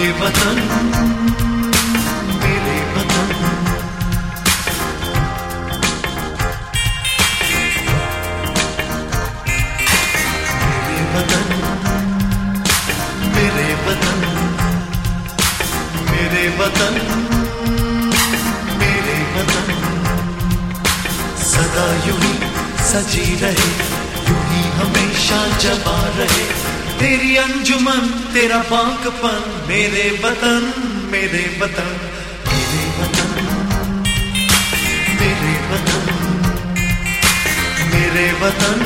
वतन, मेरे वतन। मेरे वतन, मेरे वतन, मेरे वतन, मेरे वतन। सदा यूं ही सजी रहे, यूं ही हमेशा जबा रहे तेरी अंजुमन, तेरा बांकपन। मेरे वतन, मेरे वतन, मेरे वतन, मेरे वतन, मेरे वतन,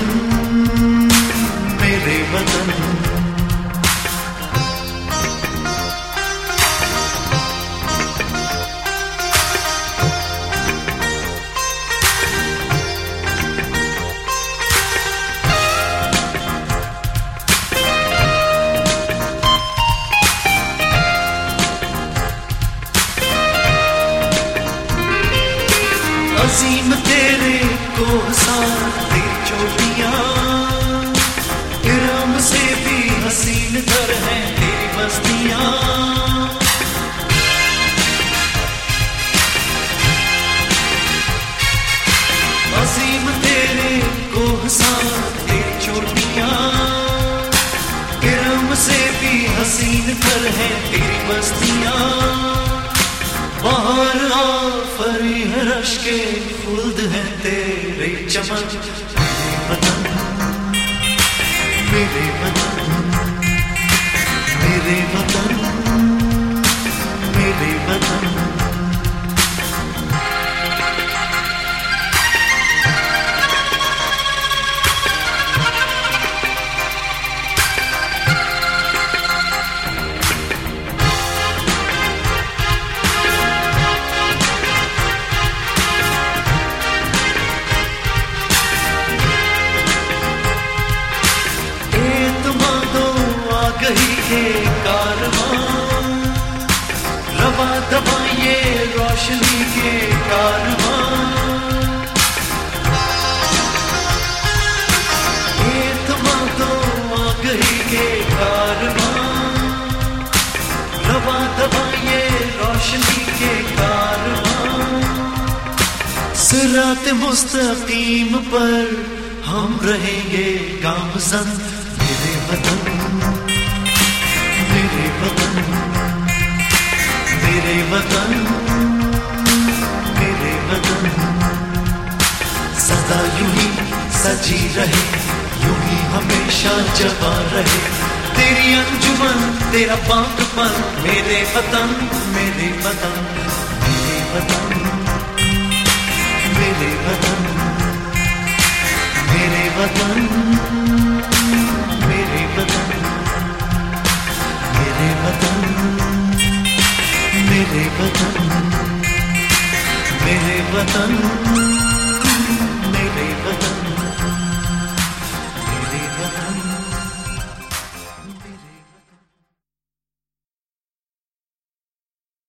मेरे वतन। अजीम तेरे कोहसार, तेरी चोटियां इरम से भी हसीन दर हैं तेरी बस्तियां। अजीम तेरे कोहसार, तेरी चोटियां इरम से भी हसीन दर हैं तेरी बस्तियां। बाहर आफरी है रश के खुल्द है तेरे चमन। मेरे वतन, मेरे वतन, मेरे वतन, मेरे वतन। गही के कारवां, रवा दवा ये रोशनी के कारवां। तो आ गही के कारवां, रवा दवा ये रोशनी के कारवां। सिरात मुस्तकीम पर हम रहेंगे गामज़न। मेरे वतन, मेरे वतन, मेरे वतन, मेरे वतन। सदा यूं ही सजी रहे, यूं ही हमेशा जबा रहे तेरी अंजुमन, तेरा बांकपन। मेरे वतन, मेरे वतन, मेरे वतन, मेरे वतन, मेरे वतन, मेरे वतन, मेरे वतन, मेरे वतन, मेरे वतन।